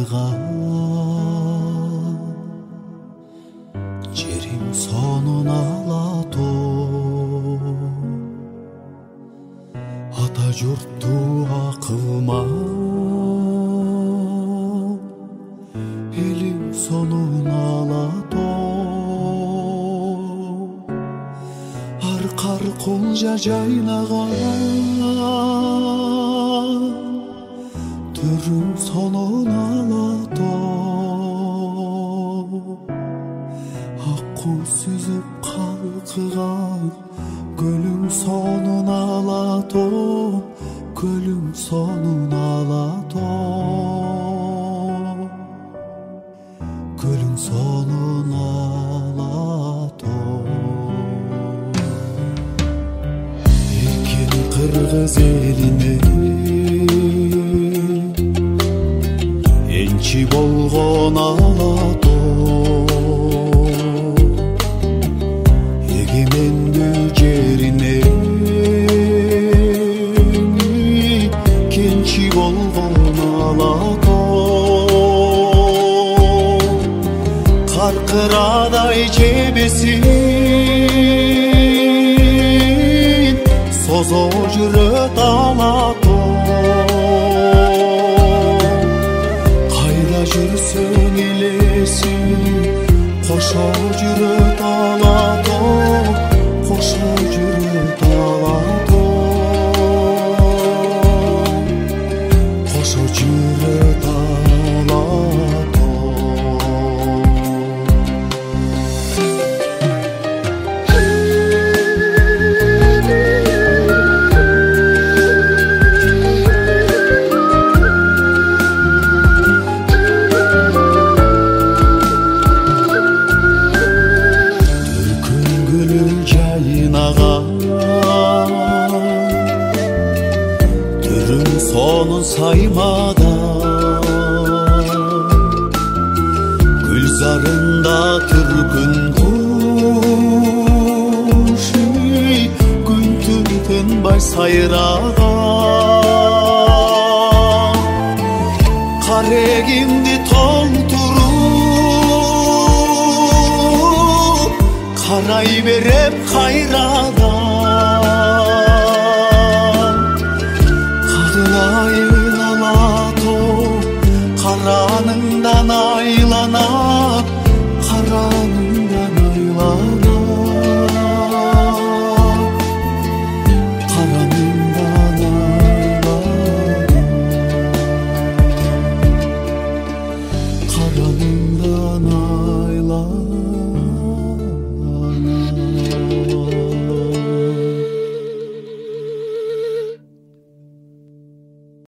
жайнаган жерим сонун алатоо ата журтту акылман элим сонун алатоо аркар колжа жайнаган төрүм сонун алатоо акку сүзүп калкыган көлүм сонун алатоо көлүм сонун алатоо көлүм сонун алатоо эркен кыргыз элине энчи болгон алатоо эгемендүү жерине кенчи болгон алатоо каркырадай жебесин созо жүрөт алатоо кайда жүрсөң элесин кошо жүрөт алатоо кошо жүрөт алатоо кошо жүрөт алатоо түрүм сонун саймада гүлзарында түркүн куш күн түн тынбай сайраган карегимди толтуруп карай берем кайрадан